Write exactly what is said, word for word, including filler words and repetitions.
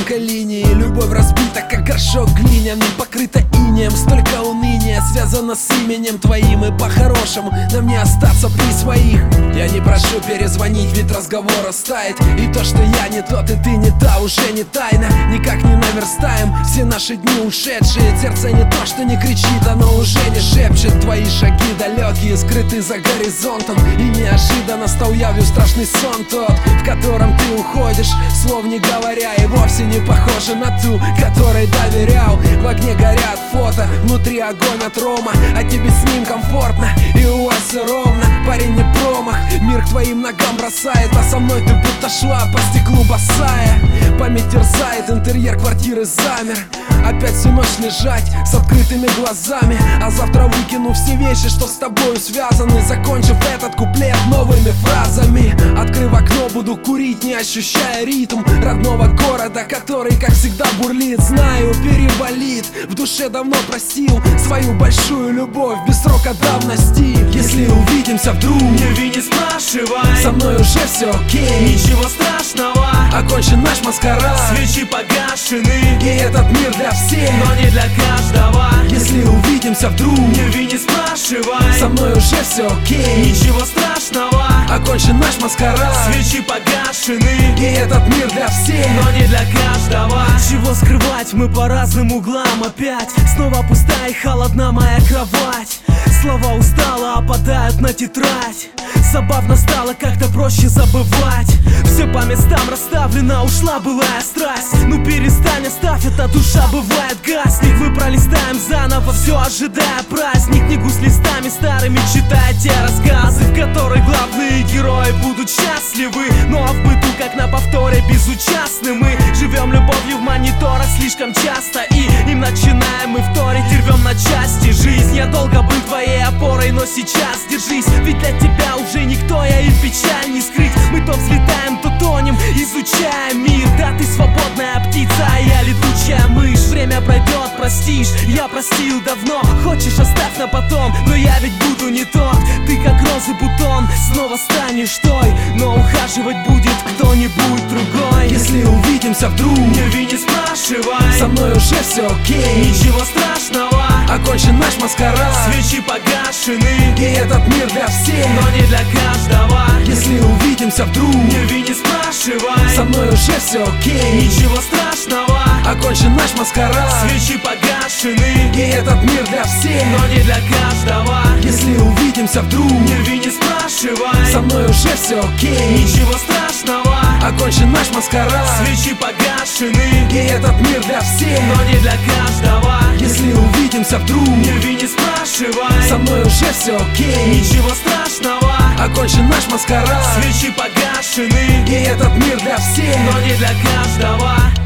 только линии. Любовь разбита, как горшок глиняный, покрыта инеем. Столько уныния связано с именем твоим. И по-хорошему нам не остаться при своих. Я не прошу перезвонить, ведь разговор растает. И то, что я не тот и ты не та, уже не тайна. Никак не наверстаем все наши дни ушедшие. Сердце не то, что не кричит, оно уже не шепчет. Твои шаги далекие, скрыты за горизонтом. И неожиданно стал явью страшный сон тот, в котором ты уходишь, слов не говоря. И вовсе не похожа на ту, которой доверял. В огне горят фото, внутри огонь от рома. А тебе с ним комфортно, и у вас все ровно. Парень не промах, мир к твоим ногам бросает. А со мной ты будто шла по стеклу босая. Память терзает, интерьер квартиры замер. Опять всю ночь лежать с открытыми глазами. А завтра выкину все вещи, что с тобою связаны. Закончив этот куплет новыми фразами. Открыв окно, буду курить, не ощущая ритм родного города, который, как всегда, бурлит. Знаю, переболит, в душе давно простил свою большую любовь без срока давности. Если увидимся вдруг, не вини, спрашивай, со мной уже все окей. Ничего страшного, окончен наш маскарад. Свечи погашены, и этот мир для всех, но не для каждого. Если увидимся вдруг, не вини, спрашивай, со мной уже все окей. Ничего страшного, окончен наш маскарад. Свечи погашены, и этот мир для всех, но не для каждого. Чего скрывать, мы по разным углам опять. Снова пустая и холодна моя кровать. Слова устало опадают на тетрадь. Забавно стало как-то проще забывать. Все по местам расставлено, ушла былая страсть. Ну перестань, оставь, эта душа бывает гаснет. Мы пролистаем заново, все ожидая праздник. Книгу с листами старыми, читая те рассказы, в которых главные герои будут счастливы. Ну а в быту, как на повторе, безучастны. Мы живем любовью в мониторах слишком часто, и им начинаем мы вторить и рвем на части. Жизнь, я долго был твоей опорой, но сейчас держись, ведь для тебя уже никто, я и печаль не скрыть. Мы то взлетаем, то тонем, изучая мир. Да, ты свободная птица, а я летучая мышь. Время пройдет, простишь, я простил давно. Хочешь, оставь на потом, но я ведь буду не тот. Ты как розы бутон, снова станешь той, но ухаживать будет кто-нибудь другой. Если увидимся вдруг, не вини, спрашивай, со мной уже все окей. Ничего страшного, окончен наш маскарад. Свечи погашены, и этот мир для всех, но не для каждого. Если увидимся вдруг, не вини, спрашивай, со мной уже все окей. Ничего страшного, окончен наш маскарад. Свечи погашены, и этот мир для всех, но не для каждого. Если увидимся вдруг, не вини, спрашивай, со мной уже все окей. Ничего страшного, окончен наш маскарад. Свечи погашены, и этот мир для всех, но не для каждого. Если увидимся вдруг, не вини, спрашивай, со мной уже все окей. Ничего страшного, окончен наш маскарад. Свечи погашены, и этот мир для всех, но не для каждого.